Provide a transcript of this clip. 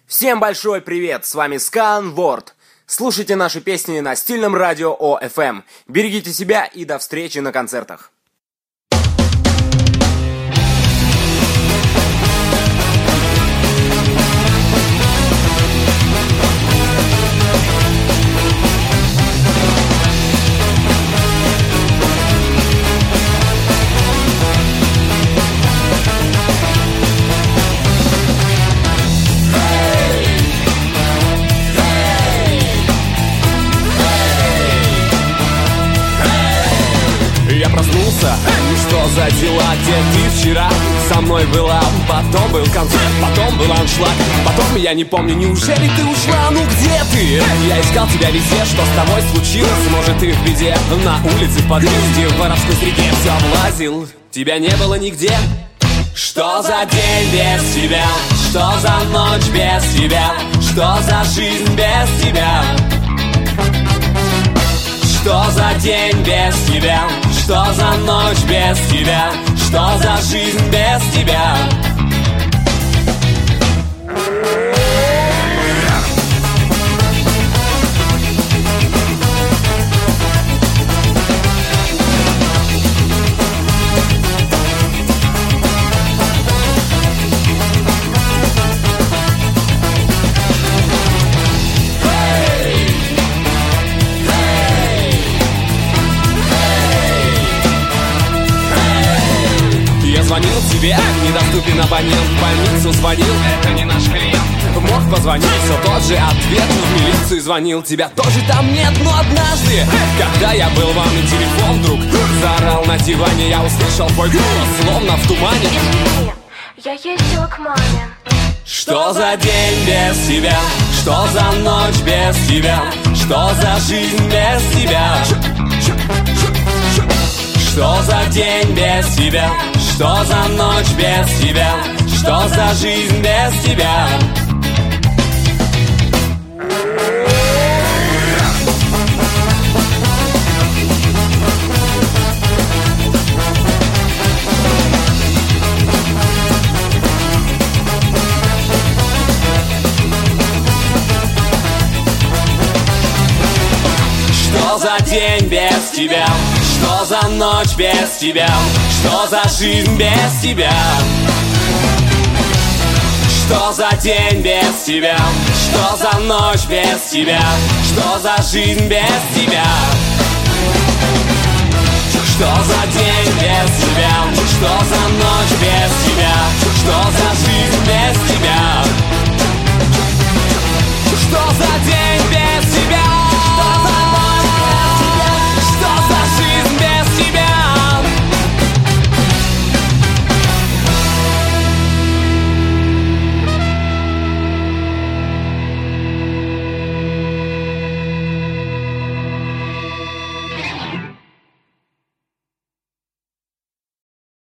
Всем большой привет, с вами Skyward. Слушайте наши песни на стильном радио ОФМ. Берегите себя и до встречи на концертах. Я проснулся, ну что за дела, где ты вчера со мной была? Потом был концерт, потом был аншлаг, потом я не помню, неужели ты ушла? Ну где ты? Я искал тебя везде, что с тобой случилось? Может ты в беде, на улице, в подъезде, в воровской среде все облазил, тебя не было нигде. Что за день без тебя? Что за ночь без тебя? Что за жизнь без тебя? Что за день без тебя? Что за ночь без тебя? Что за жизнь без тебя? Звонил тебе, недоступен абонент, в больницу звонил, это не наш клиент. В морг позвонил, все тот же ответ, в милицию звонил, тебя тоже там нет. Но однажды, когда я был в ванной, телефон вдруг заорал на диване. Я услышал твой голос, словно в тумане. Извини, я ездила к маме. Что за день без тебя? Что за ночь без тебя? Что за жизнь без тебя? Что за день без тебя? Что за ночь без тебя? Что за жизнь без тебя? Что за день без тебя? Что за ночь без тебя? Что за жизнь без тебя? Что за день без тебя? Что за ночь без тебя? Что за жизнь без тебя? Что за день без тебя? Что за ночь без тебя? Что за жизнь без тебя?